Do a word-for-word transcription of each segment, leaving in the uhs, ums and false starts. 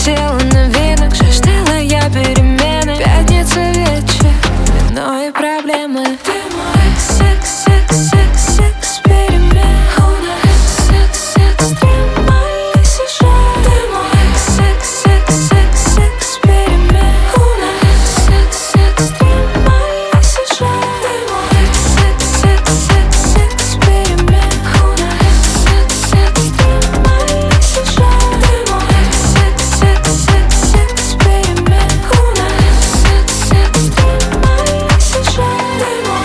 хотела новинок, жаждала я перемены. Пятница вечер, вино и проблемы. Ты мой секс-секс-секс-эксперимент. У нас секс-экстремальный сюжет. Ты мой секс-секс-секс-эксперимент. У нас секс-экстремальный сюжет. Ты мой секс-секс-секс-эксперимент. У нас секс-экстремальный сюжет. Ты мой секс-секс-секс-эксперимент. У нас секс-экстремальный сюжет. Ты мой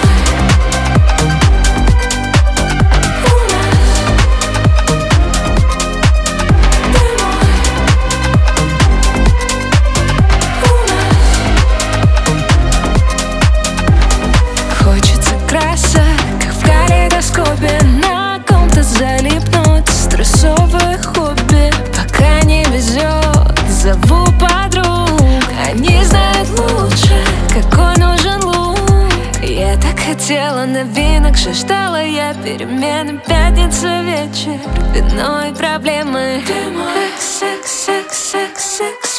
Хочется красок, как в калейдоскопе, на ком-то залипнуть. Стрессовое хобби, пока не везет, зову подруг. Они знают лучше, какой нужен лук. Я так хотела новинок, жаждала я перемены. Пятница вечер, вино и проблемы. Ты мой секс-секс-секс-секс